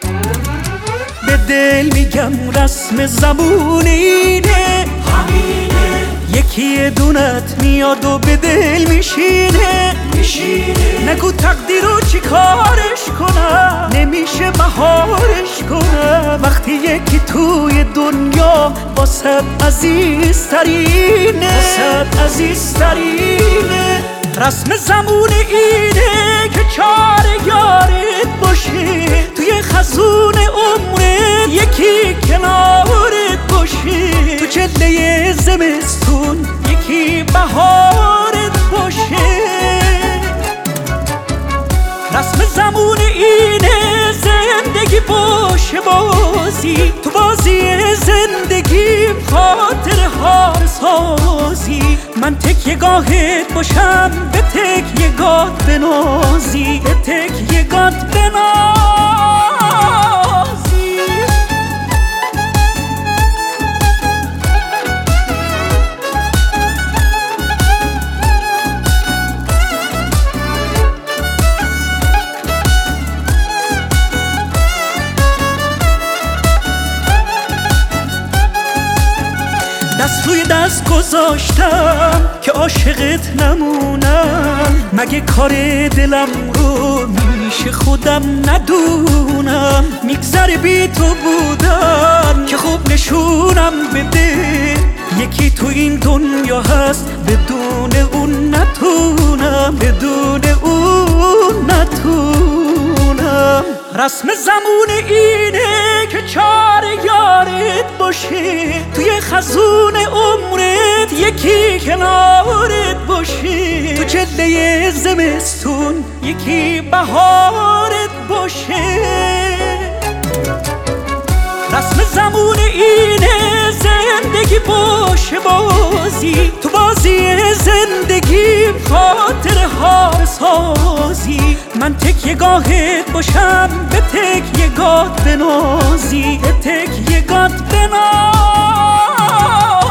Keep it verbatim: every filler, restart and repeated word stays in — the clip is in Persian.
به دل میگم رسم زبون اینه، یکی دونت میاد و به دل میشینه میشینه نگو تقدیرو چی کارش کنم، نمیشه مهارش کنم وقتی یکی توی دنیا واسه عزیزترینه واسه عزیزترینه. رسم زمون اینه که چار یارت باشه، توی خزون عمرت یکی کنارت باشه، تو چله زمستون یکی بهارت باشه. رسم زمون اینه زندگی باشه بازی، تو بازی زندگی خاطر هار سازی، من تکیه گاهت باشم به تکیه گات بنازی، به تکیه گات بنازی. دست روی دست گذاشتم که عاشقت نمونم، مگه کار دلم رو میشه خودم ندونم، میگذره بی تو بودن که خوب نشونم بده، یکی تو این دنیا هست بدون اون نتونم، بدون اون نتونم. رسم زمون اینه که چار یارت باشه، توی خزون عمرت یکی کنارت باشه، تو چله زمستون یکی بهارت باشه. رسم زمون اینه زندگی باشه بازی، تو بازی زندگی خاطر هار سازی، من تکیه گاهت باشم به تکیه گات بنازی، به تکیه گات بنازی.